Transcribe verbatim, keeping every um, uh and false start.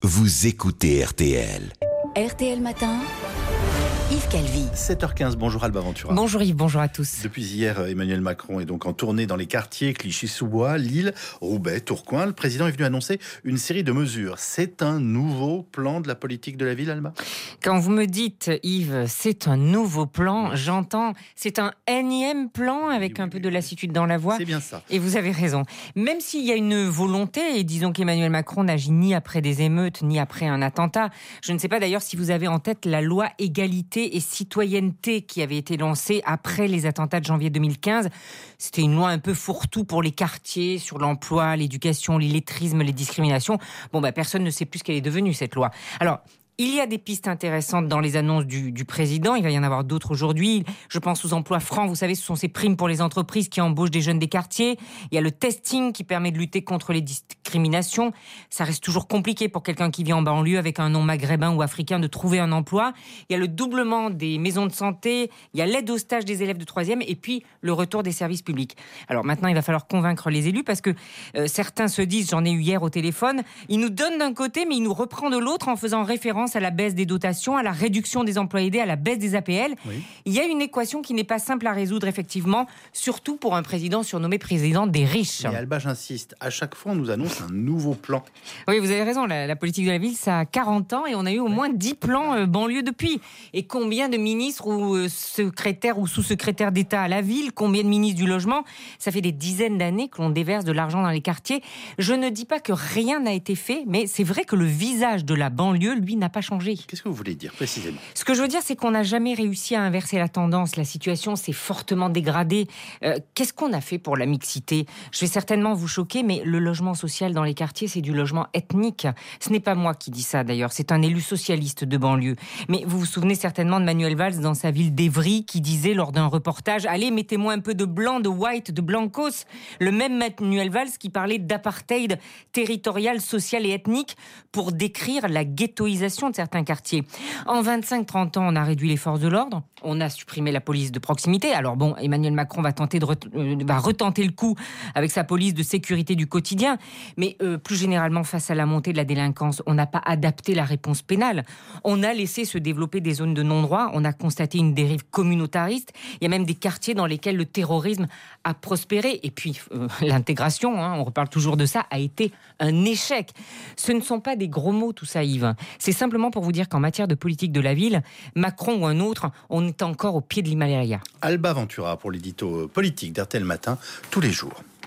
vous écoutez R T L. R T L Matin, Yves Calvi. sept heures quinze, bonjour Alba Ventura. Bonjour Yves, bonjour à tous. Depuis hier, Emmanuel Macron est donc en tournée dans les quartiers Clichy-sous-Bois, Lille, Roubaix, Tourcoing. Le président est venu annoncer une série de mesures. C'est un nouveau plan de la politique de la ville, Alba ? Quand vous me dites, Yves, c'est un nouveau plan, j'entends, c'est un énième plan avec oui, un peu oui, de oui. lassitude dans la voix. C'est bien ça. Et vous avez raison. Même s'il y a une volonté, et disons qu'Emmanuel Macron n'agit ni après des émeutes, ni après un attentat. Je ne sais pas d'ailleurs si vous avez en tête la loi égalité et citoyenneté qui avait été lancée après les attentats de janvier deux mille quinze. C'était une loi un peu fourre-tout pour les quartiers, sur l'emploi, l'éducation, l'illettrisme, les discriminations. Bon, bah, personne ne sait plus ce qu'elle est devenue, cette loi. Alors, il y a des pistes intéressantes dans les annonces du, du président. Il va y en avoir d'autres aujourd'hui. Je pense aux emplois francs. Vous savez, ce sont ces primes pour les entreprises qui embauchent des jeunes des quartiers. Il y a le testing qui permet de lutter contre les discriminations. Ça reste toujours compliqué pour quelqu'un qui vit en banlieue avec un nom maghrébin ou africain de trouver un emploi. Il y a le doublement des maisons de santé. Il y a l'aide au stage des élèves de troisième et puis le retour des services publics. Alors maintenant, il va falloir convaincre les élus parce que euh, certains se disent, j'en ai eu hier au téléphone, il nous donne d'un côté mais il nous reprend de l'autre en faisant référence à la baisse des dotations, à la réduction des emplois aidés, à la baisse des A P L. Oui. Il y a une équation qui n'est pas simple à résoudre, effectivement, surtout pour un président surnommé président des riches. Mais Alba, j'insiste, à chaque fois, on nous annonce un nouveau plan. Oui, vous avez raison, la, la politique de la ville, ça a quarante ans et on a eu au moins dix plans euh, banlieue depuis. Et combien de ministres ou euh, secrétaires ou sous-secrétaires d'État à la ville, combien de ministres du logement ? Ça fait des dizaines d'années que l'on déverse de l'argent dans les quartiers. Je ne dis pas que rien n'a été fait, mais c'est vrai que le visage de la banlieue, lui, n'a pas changé. Qu'est-ce que vous voulez dire précisément ? Ce que je veux dire, c'est qu'on n'a jamais réussi à inverser la tendance. La situation s'est fortement dégradée. Euh, qu'est-ce qu'on a fait pour la mixité ? Je vais certainement vous choquer, mais le logement social dans les quartiers, c'est du logement ethnique. Ce n'est pas moi qui dis ça d'ailleurs, c'est un élu socialiste de banlieue. Mais vous vous souvenez certainement de Manuel Valls dans sa ville d'Evry qui disait lors d'un reportage « Allez, mettez-moi un peu de blanc, de white, de blancos ». Le même Manuel Valls qui parlait d'apartheid territorial, social et ethnique pour décrire la ghettoisation de certains quartiers. En vingt-cinq trente ans, on a réduit les forces de l'ordre, on a supprimé la police de proximité. Alors bon, Emmanuel Macron va tenter de re- euh, va retenter le coup avec sa police de sécurité du quotidien, mais euh, plus généralement face à la montée de la délinquance, on n'a pas adapté la réponse pénale. On a laissé se développer des zones de non-droit, on a constaté une dérive communautariste, il y a même des quartiers dans lesquels le terrorisme a prospéré, et puis euh, l'intégration, hein, on reparle toujours de ça, a été un échec. Ce ne sont pas des gros mots tout ça, Yves. C'est simplement pour vous dire qu'en matière de politique de la ville, Macron ou un autre, on est encore au pied de l'Himalaya. Alba Ventura pour l'édito politique d'R T L Matin, tous les jours.